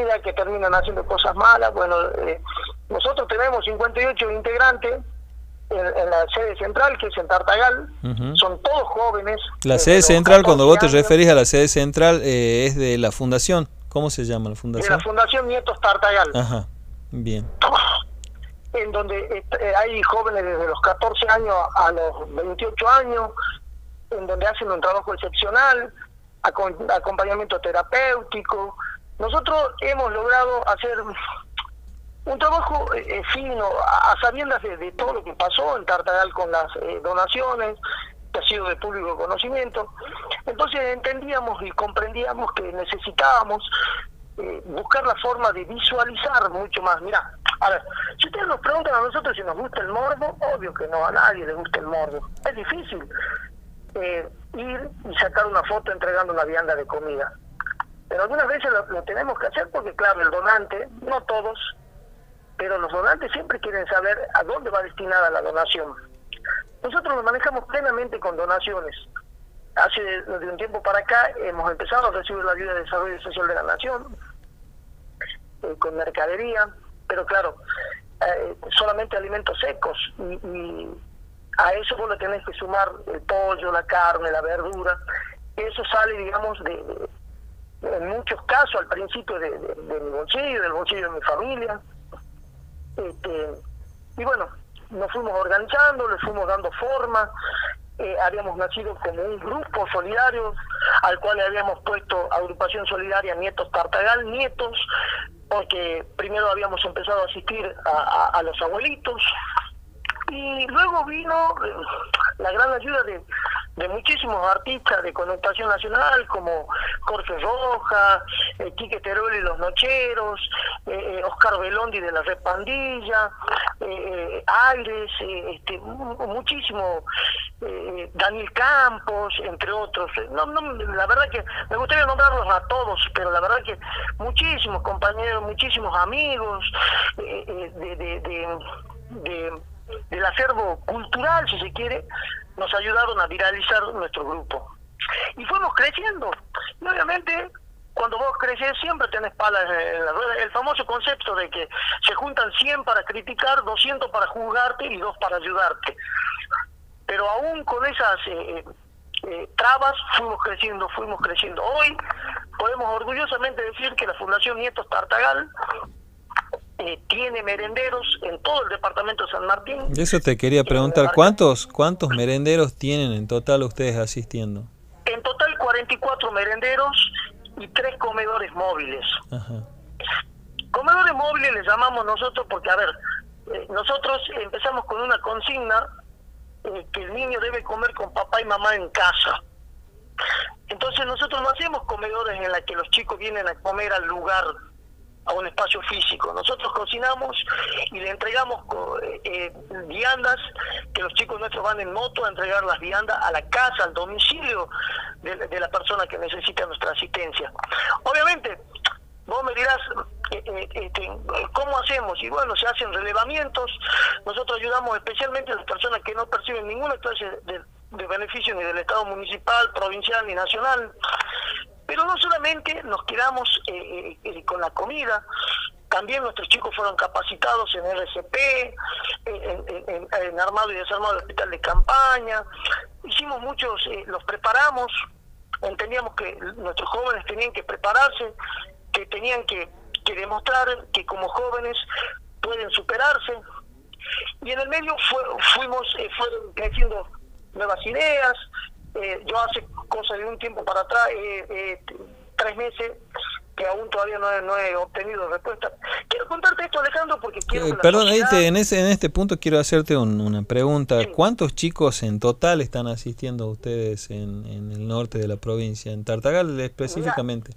casualidad que terminan haciendo cosas malas. Bueno, nosotros tenemos 58 integrantes en la sede central, que es en Tartagal. Son todos jóvenes. La sede central, cuando vos te referís a la sede central, es de la fundación. ¿Cómo se llama la fundación? De la Fundación Nietos Tartagal. Ajá, bien. En donde hay jóvenes desde los 14 años a los 28 años, en donde hacen un trabajo excepcional, acompañamiento terapéutico. Nosotros hemos logrado hacer un trabajo fino, a sabiendas de todo lo que pasó en Tartagal con las donaciones, que ha sido de público conocimiento. Entonces entendíamos y comprendíamos que necesitábamos buscar la forma de visualizar mucho más. Mirá, a ver, si ustedes nos preguntan a nosotros si nos gusta el morbo, obvio que no, a nadie le gusta el morbo. Es difícil ir y sacar una foto entregando una vianda de comida. Pero algunas veces lo tenemos que hacer porque, claro, el donante, no todos, pero los donantes siempre quieren saber a dónde va destinada la donación. Nosotros nos manejamos plenamente con donaciones. Hace de un tiempo para acá hemos empezado a recibir la ayuda de desarrollo social de la nación, con mercadería, pero claro, solamente alimentos secos, y a eso vos le tenés que sumar el pollo, la carne, la verdura. Eso sale, digamos, en muchos casos al principio de mi bolsillo, del bolsillo de mi familia. Y bueno, nos fuimos organizando, le fuimos dando forma. Habíamos nacido como un grupo solidario al cual le habíamos puesto Agrupación Solidaria Nietos Tartagal, nietos, porque primero habíamos empezado a asistir a los abuelitos, y luego vino la gran ayuda de muchísimos artistas de connotación nacional, como Jorge Roja, Quique Teruel y los Nocheros, Oscar Belondi de la Red Pandilla, Aires, muchísimo, Daniel Campos, entre otros. No, la verdad que me gustaría nombrarlos a todos, pero la verdad que muchísimos compañeros, muchísimos amigos del acervo cultural, si se quiere, nos ayudaron a viralizar nuestro grupo. Y fuimos creciendo. Y obviamente, cuando vos creces, siempre tenés palas en la rueda. El famoso concepto de que se juntan 100 para criticar, 200 para juzgarte y 2 para ayudarte. Pero aún con esas trabas, fuimos creciendo. Hoy podemos orgullosamente decir que la Fundación Nietos Tartagal tiene merenderos en todo el departamento de San Martín. Eso te quería preguntar, ¿cuántos merenderos tienen en total ustedes asistiendo? En total 44 merenderos y 3 comedores móviles. Ajá. Comedores móviles les llamamos nosotros porque, a ver, nosotros empezamos con una consigna, que el niño debe comer con papá y mamá en casa. Entonces nosotros no hacemos comedores en la que los chicos vienen a comer al lugar, a un espacio físico. Nosotros cocinamos y le entregamos viandas, que los chicos nuestros van en moto a entregar las viandas a la casa, al domicilio de la persona que necesita nuestra asistencia. Obviamente, vos me dirás, ¿cómo hacemos? Y bueno, se hacen relevamientos. Nosotros ayudamos especialmente a las personas que no perciben ninguna clase de beneficio ni del Estado municipal, provincial ni nacional. Pero no solamente nos quedamos con la comida, también nuestros chicos fueron capacitados en RCP, en armado y desarmado del hospital de campaña. Hicimos muchos, los preparamos, entendíamos que nuestros jóvenes tenían que prepararse, que tenían que demostrar que como jóvenes pueden superarse. Y en el medio fueron creciendo nuevas ideas. Yo hace cosa de un tiempo para atrás, 3 meses, que aún todavía no he obtenido respuesta. Quiero contarte esto, Alejandro, porque quiero que perdón, en este punto quiero hacerte una pregunta. Sí. ¿Cuántos chicos en total están asistiendo a ustedes en el norte de la provincia, en Tartagal específicamente?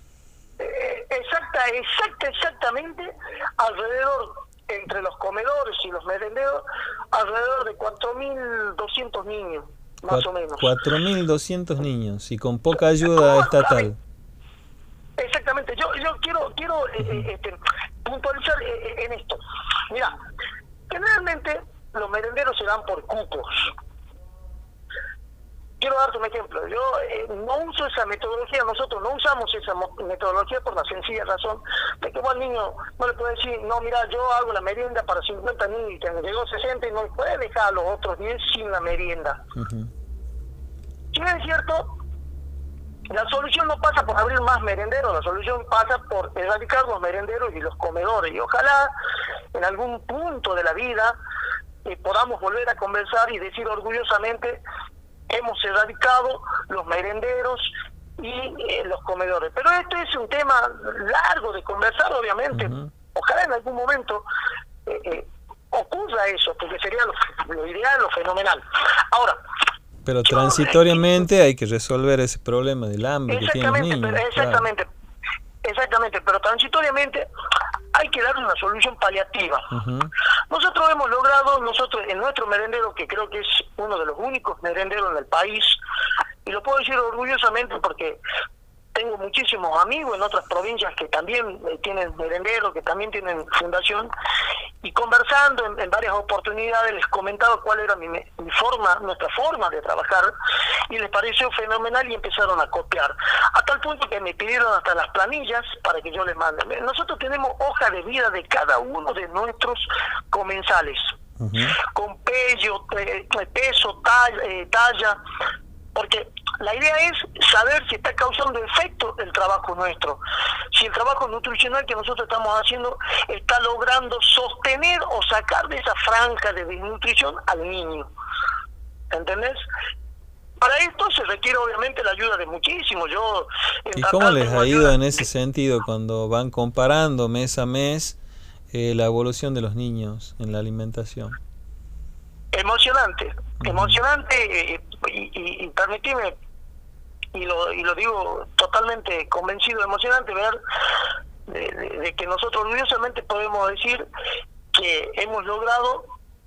Exactamente, alrededor, entre los comedores y los merenderos, alrededor de 4.200 niños. Más o menos. 4.200 niños y con poca ayuda estatal. Exactamente. Yo quiero puntualizar en esto. Mira, generalmente los merenderos se dan por cupos. quiero darte un ejemplo. Yo no uso esa metodología, nosotros no usamos esa metodología por la sencilla razón de que vos al niño no le puedes decir, no, mira, yo hago la merienda para 50 niños y que me llegó 60 y no le puedes dejar a los otros 10 sin la merienda. Si bien es cierto, la solución no pasa por abrir más merenderos, la solución pasa por erradicar los merenderos y los comedores. Y ojalá en algún punto de la vida podamos volver a conversar y decir orgullosamente, hemos erradicado los merenderos y los comedores. Pero esto es un tema largo de conversar, obviamente. Ojalá en algún momento ocurra eso, porque sería lo ideal, lo fenomenal. Ahora, pero transitoriamente hay que resolver ese problema del hambre que tienen los niños. Exactamente, pero transitoriamente hay que darle una solución paliativa. Nosotros hemos logrado, en nuestro merendero, que creo que es uno de los únicos merenderos en el país, y lo puedo decir orgullosamente porque tengo muchísimos amigos en otras provincias que también tienen merendero, que también tienen fundación, y conversando en varias oportunidades les comentaba cuál era nuestra forma de trabajar, y les pareció fenomenal y empezaron a copiar, a tal punto que me pidieron hasta las planillas para que yo les mande. Nosotros tenemos hoja de vida de cada uno de nuestros comensales, con peso, talla, porque la idea es saber si está causando efecto el trabajo nuestro, si el trabajo nutricional que nosotros estamos haciendo está logrando sostener o sacar de esa franja de desnutrición al niño. ¿Entendés? Para esto se requiere obviamente la ayuda de muchísimos. ¿Y cómo les ha ido en ese sentido cuando van comparando mes a mes la evolución de los niños en la alimentación? Emocionante, y permitime, y lo digo totalmente convencido, emocionante ver de que nosotros orgullosamente podemos decir que hemos logrado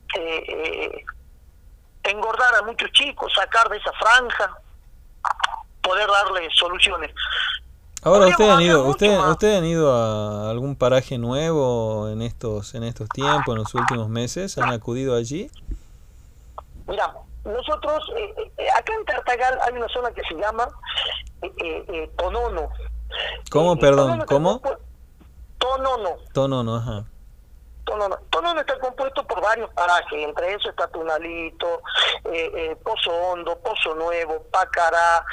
engordar a muchos chicos, sacar de esa franja, poder darles soluciones. Ahora, ¿usted han ido a algún paraje nuevo en estos tiempos, en los últimos meses? ¿Han acudido allí? Mira, nosotros, acá en Tartagal hay una zona que se llama Tonono. ¿Cómo, perdón? ¿Cómo? Tonono. Tonono, ajá. Tonono está compuesto por varios parajes, entre esos está Tunalito, Pozo Hondo, Pozo Nuevo, Pacará,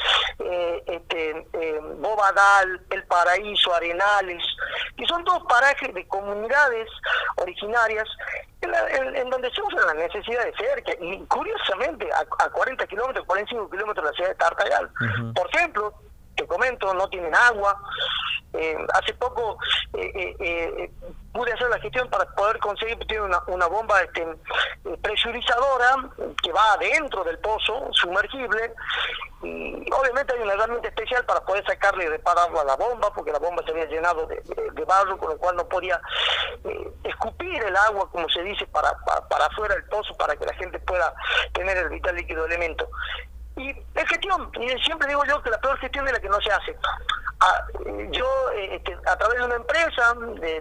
Bobadal, El Paraíso, Arenales, que son todos parajes de comunidades originarias en donde surgen las necesidades cerca, y curiosamente a 40 kilómetros, 45 kilómetros de la ciudad de Tartagal. Por ejemplo, te comento, no tienen agua. Hace poco pude hacer la gestión para poder conseguir, tiene una bomba presurizadora que va adentro del pozo, sumergible, y obviamente hay una herramienta especial para poder sacarle y repararlo a la bomba, porque la bomba se había llenado de barro, con lo cual no podía escupir el agua, como se dice, para afuera del pozo, para que la gente pueda tener el vital líquido elemento. Y es gestión, y siempre digo yo que la peor gestión es la que no se hace. Yo, a través de una empresa,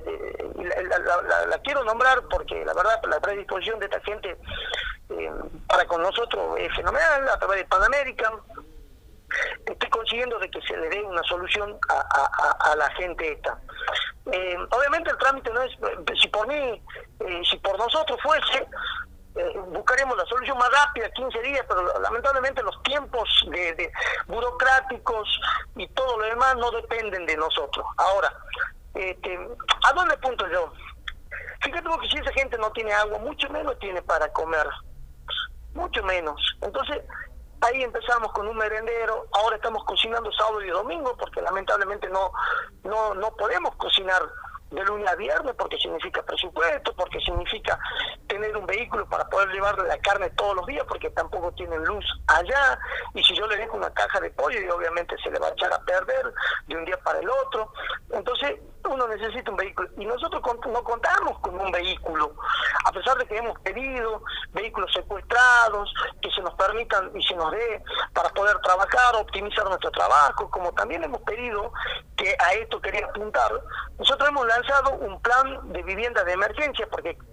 la quiero nombrar porque la verdad la predisposición de esta gente para con nosotros es fenomenal, a través de Panamérica, estoy consiguiendo de que se le dé una solución a la gente esta. Obviamente el trámite no es, si por nosotros fuese, buscaremos la solución más rápida, 15 días, pero lamentablemente los tiempos de burocráticos y todo lo demás no dependen de nosotros. Ahora, ¿a dónde apunto yo? Fíjate que si esa gente no tiene agua, mucho menos tiene para comer, mucho menos. Entonces, ahí empezamos con un merendero, ahora estamos cocinando sábado y domingo, porque lamentablemente no podemos cocinar de lunes a viernes, porque significa presupuesto, porque significa tener un vehículo para poder llevarle la carne todos los días, porque tampoco tienen luz allá, y si yo le dejo una caja de pollo, y obviamente se le va a echar a perder de un día para el otro. Entonces uno necesita un vehículo, y nosotros no contamos con un vehículo, a pesar de que hemos pedido vehículos secuestrados, que se nos permitan y se nos dé para poder trabajar, optimizar nuestro trabajo, como también hemos pedido, que a esto quería apuntar, nosotros hemos lanzado un plan de vivienda de emergencia, porque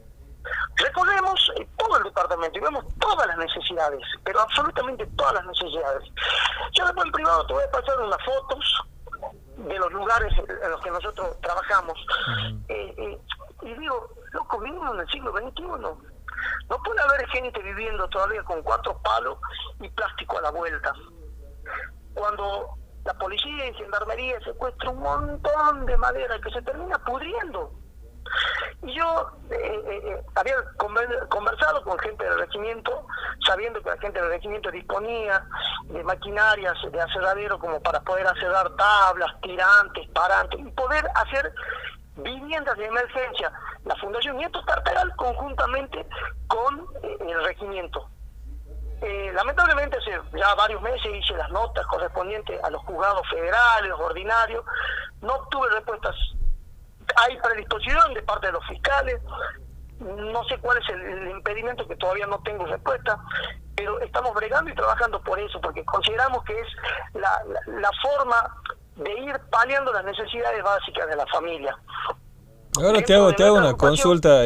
Recorremos todo el departamento y vemos todas las necesidades, pero absolutamente todas las necesidades. Yo después en privado te voy a pasar unas fotos de los lugares en los que nosotros trabajamos. Y digo, loco, vivimos en el siglo XXI. No puede haber gente viviendo todavía con 4 palos y plástico a la vuelta. Cuando la policía y gendarmería secuestra un montón de madera que se termina pudriendo. Y yo había conversado con gente del regimiento, sabiendo que la gente del regimiento disponía de maquinarias de aserradero como para poder aserrar tablas, tirantes, parantes y poder hacer viviendas de emergencia. La Fundación Nieto Tartagal conjuntamente con el regimiento. Lamentablemente hace ya varios meses hice las notas correspondientes a los juzgados federales, los ordinarios, no obtuve respuestas. Hay predisposición de parte de los fiscales, no sé cuál es el impedimento, que todavía no tengo respuesta, pero estamos bregando y trabajando por eso, porque consideramos que es la forma de ir paliando las necesidades básicas de la familia. Ahora te hago una consulta,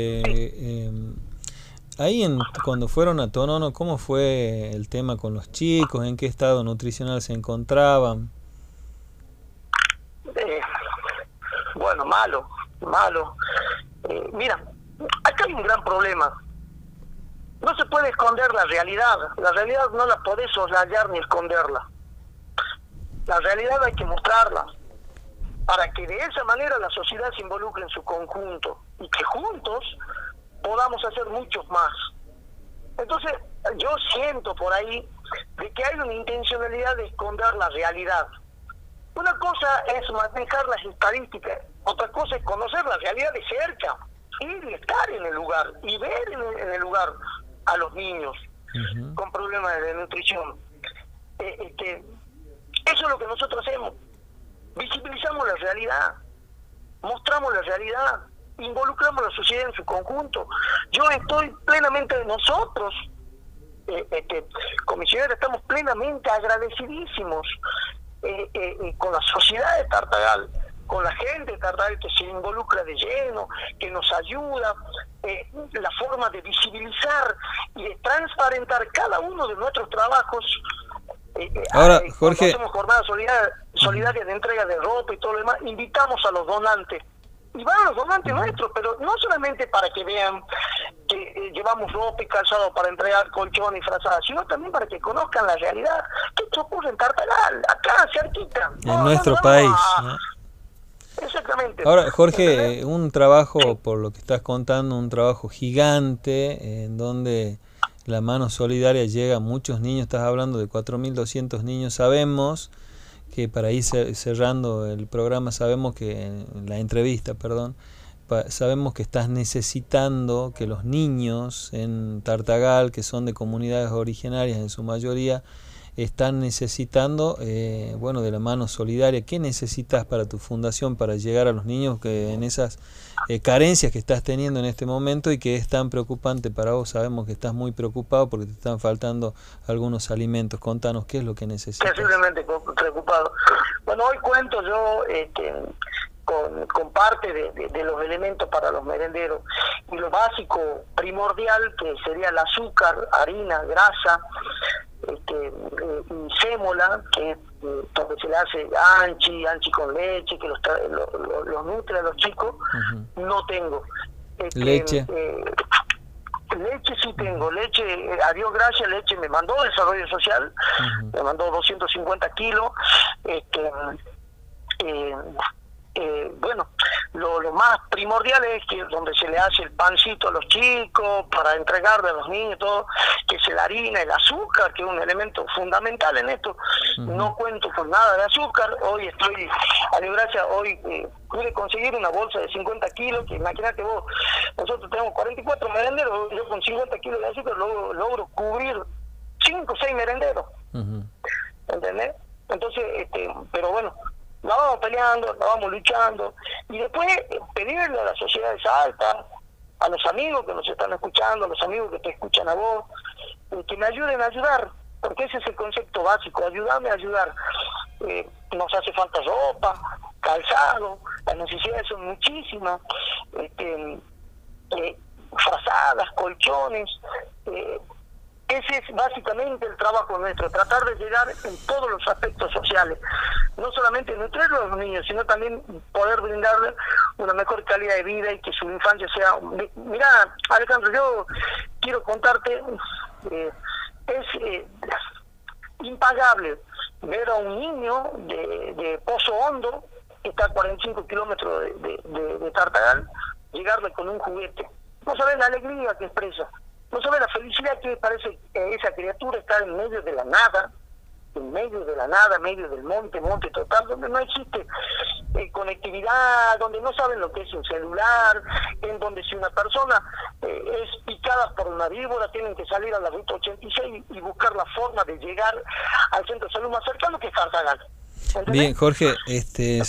ahí cuando fueron a Tonono, ¿cómo fue el tema con los chicos? ¿En qué estado nutricional se encontraban? Bueno, malo. Mira, acá hay un gran problema. No se puede esconder la realidad no la podés soslayar ni esconderla. La realidad hay que mostrarla, para que de esa manera la sociedad se involucre en su conjunto, y que juntos podamos hacer muchos más. Entonces, yo siento por ahí de que hay una intencionalidad de esconder la realidad. Una cosa es manejar las estadísticas, otra cosa es conocer la realidad de cerca, ir y estar en el lugar, y ver en el lugar a los niños con problemas de nutrición. Eso es lo que nosotros hacemos. Visibilizamos la realidad, mostramos la realidad, involucramos a la sociedad en su conjunto. Yo estoy plenamente, nosotros, comisioneros, estamos plenamente agradecidísimos con la sociedad de Tartagal, con la gente de Tartagal que se involucra de lleno, que nos ayuda, la forma de visibilizar y de transparentar cada uno de nuestros trabajos. Ahora, Jorge, hacemos jornadas solidarias de entrega de ropa y todo lo demás, invitamos a los donantes. Y van los donantes nuestros, pero no solamente para que vean que llevamos ropa y calzado para entregar colchones y frazadas, sino también para que conozcan la realidad. ¿Qué esto ocurre en Tartagal, acá, cerquita? En nuestro país, ¿no? Exactamente. Ahora, Jorge, un trabajo, por lo que estás contando, un trabajo gigante, en donde la mano solidaria llega a muchos niños. Estás hablando de 4.200 niños. Sabemos que, para ir cerrando el programa, sabemos que, la entrevista, sabemos que estás necesitando que los niños en Tartagal, que son de comunidades originarias en su mayoría, están necesitando de la mano solidaria. ¿Qué necesitas para tu fundación para llegar a los niños que en esas carencias que estás teniendo en este momento y que es tan preocupante para vos? Sabemos que estás muy preocupado porque te están faltando algunos alimentos. Contanos, ¿qué es lo que necesitas? Terriblemente preocupado. Bueno, hoy cuento yo con parte de los elementos para los merenderos, y lo básico, primordial, que sería el azúcar, harina, grasa, y sémola, que es donde se le hace anchi con leche, que los nutre a los chicos. No tengo. Leche. Leche sí tengo, leche, a Dios gracias, leche me mandó Desarrollo Social, me mandó 250 kilos. Lo más primordial es que donde se le hace el pancito a los chicos para entregarle a los niños, todo, que es la harina, el azúcar, que es un elemento fundamental en esto. No cuento con nada de azúcar. Hoy estoy, a Dios gracias, pude conseguir una bolsa de 50 kilos, que imagínate vos, nosotros tenemos 44 merenderos, yo con 50 kilos de azúcar logro cubrir 5 o 6 merenderos. ¿Entendés? Entonces, pero bueno, la vamos peleando, la vamos luchando, y después pedirle a la sociedad de Salta, a los amigos que nos están escuchando, a los amigos que te escuchan a vos, que me ayuden a ayudar, porque ese es el concepto básico, ayudarme a ayudar. Nos hace falta ropa, calzado, las necesidades son muchísimas. frazadas, colchones. Ese es básicamente el trabajo nuestro, tratar de llegar en todos los aspectos sociales, no solamente nutrir a los niños, sino también poder brindarles una mejor calidad de vida y que su infancia sea... Mirá, Alejandro, yo quiero contarte, es impagable ver a un niño de Pozo Hondo, que está a 45 kilómetros de Tartagal, llegarle con un juguete. No sabes la alegría que expresa. No sabe la felicidad que parece que esa criatura está en medio de la nada, medio del monte total, donde no existe conectividad, donde no saben lo que es un celular, en donde si una persona es picada por una víbora, tienen que salir a la ruta 86 y buscar la forma de llegar al centro de salud más cercano, que es Tartagal. Bien, Jorge, Entonces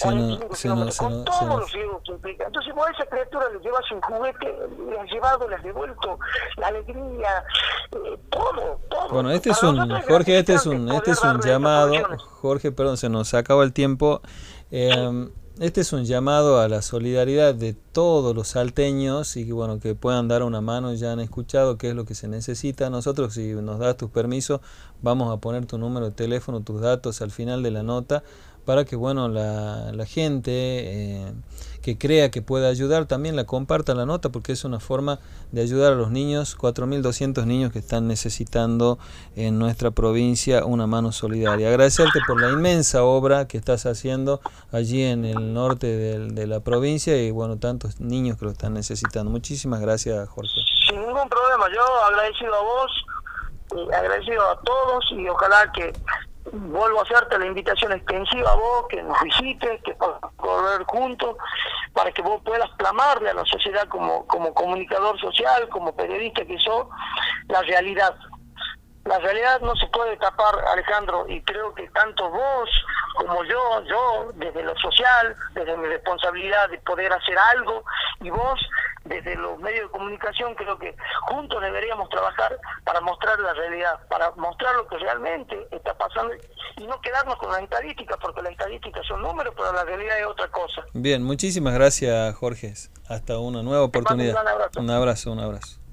vos a esa criatura le llevas un juguete, le has llevado, le has devuelto la alegría, todo. Bueno, este es un llamado, Jorge, perdón, se nos acaba el tiempo. Este es un llamado a la solidaridad de todos los salteños y bueno, que puedan dar una mano. Ya han escuchado qué es lo que se necesita. Nosotros, si nos das tus permisos, vamos a poner tu número de teléfono, tus datos al final de la nota, para que bueno, la gente que crea que pueda ayudar también la comparta la nota, porque es una forma de ayudar a los niños, 4.200 niños que están necesitando en nuestra provincia una mano solidaria. Agradecerte por la inmensa obra que estás haciendo allí en el norte de la provincia y bueno, tantos niños que lo están necesitando. Muchísimas gracias, Jorge. Sin ningún problema, yo agradecido a vos, agradecido a todos y ojalá que vuelvo a hacerte la invitación extensiva a vos, que nos visites, que podamos correr juntos, para que vos puedas plamarle a la sociedad como comunicador social, como periodista que sos, la realidad. La realidad no se puede tapar, Alejandro, y creo que tanto vos como yo desde lo social, desde mi responsabilidad de poder hacer algo, y vos desde los medios de comunicación, creo que juntos deberíamos trabajar para mostrar la realidad, para mostrar lo que realmente está pasando y no quedarnos con las estadísticas, porque las estadísticas son números, pero la realidad es otra cosa. Bien, muchísimas gracias, Jorge. Hasta una nueva oportunidad. Un abrazo. Un abrazo.